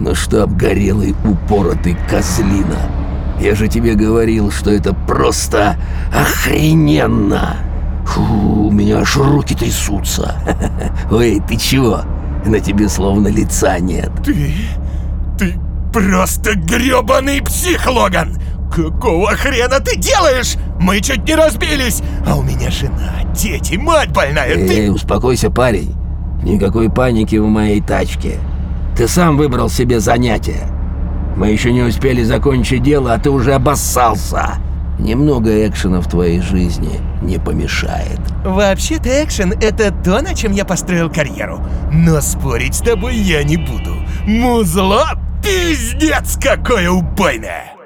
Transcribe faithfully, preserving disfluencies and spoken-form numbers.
Но что обгорелый упоротый козлина. Я же тебе говорил, что это просто охрененно. Фу, у меня аж руки трясутся. Ой, ты чего? На тебе словно лица нет. Ты... ты просто грёбаный псих, Логан! Какого хрена ты делаешь? Мы чуть не разбились, а у меня жена, дети, мать больная, Эй, ты... эй, успокойся, парень. Никакой паники в моей тачке. Ты сам выбрал себе занятие. Мы еще не успели закончить дело, а ты уже обоссался. Немного экшена в твоей жизни не помешает. Вообще-то экшен — это то, на чем я построил карьеру. Но спорить с тобой я не буду. Музло пиздец какое убойное!